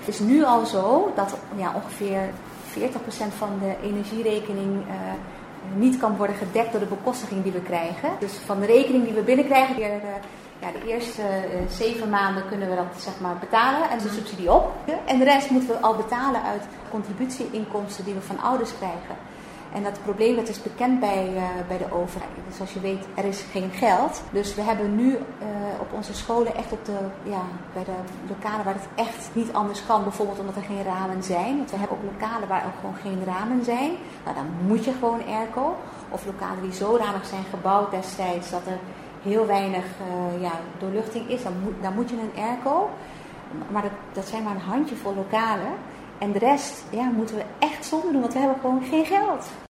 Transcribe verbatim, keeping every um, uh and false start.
Het is nu al zo dat ja, ongeveer veertig procent van de energierekening uh, niet kan worden gedekt door de bekostiging die we krijgen. Dus van de rekening die we binnenkrijgen, weer, uh, ja, de eerste uh, zeven maanden kunnen we dat zeg maar betalen en de subsidie op. En de rest moeten we al betalen uit contributieinkomsten die we van ouders krijgen. En dat probleem dat is bekend bij, uh, bij de overheid. Dus zoals je weet, er is geen geld. Dus we hebben nu uh, op onze scholen echt op de, ja, bij de lokalen waar het echt niet anders kan. Bijvoorbeeld omdat er geen ramen zijn. Want we hebben ook lokalen waar ook gewoon geen ramen zijn. Nou, dan moet je gewoon airco. Of lokalen die zodanig zijn gebouwd destijds dat er heel weinig uh, ja, doorluchting is. Dan moet, dan moet je een airco. Maar dat, dat zijn maar een handjevol lokalen. En de rest ja, moeten we echt zonder doen, want we hebben gewoon geen geld.